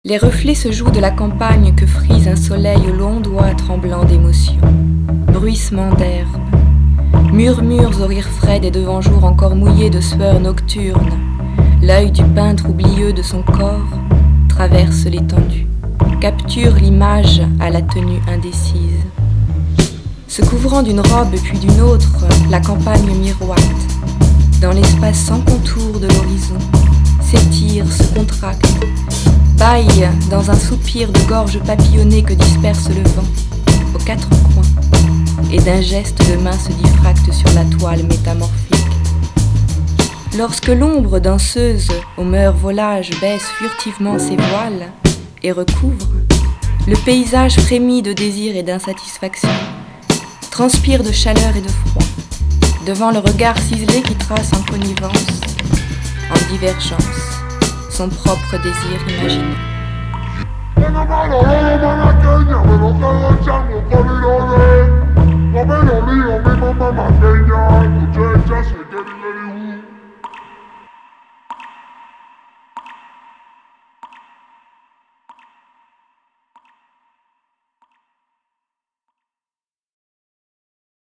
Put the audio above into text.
Les reflets se jouent de la campagne que frise un soleil aux longs doigts tremblants d'émotion. Bruissement d'herbe, murmures au rire frais des devant-jours encore mouillés de sueur nocturne. L'œil du peintre oublieux de son corps traverse l'étendue, capture l'image à la tenue indécise. Se couvrant d'une robe puis d'une autre, la campagne miroite. Dans l'espace sans contour de l'horizon, s'étire, se contracte, baille dans un soupir de gorge papillonnée que disperse le vent, aux quatre coins, et d'un geste de main se diffracte sur la toile métamorphique. Lorsque l'ombre danseuse aux mœurs volages baisse furtivement ses voiles et recouvre, le paysage frémit de désir et d'insatisfaction, transpire de chaleur et de froid, devant le regard ciselé qui trace en connivence, en divergence, son propre désir imaginé.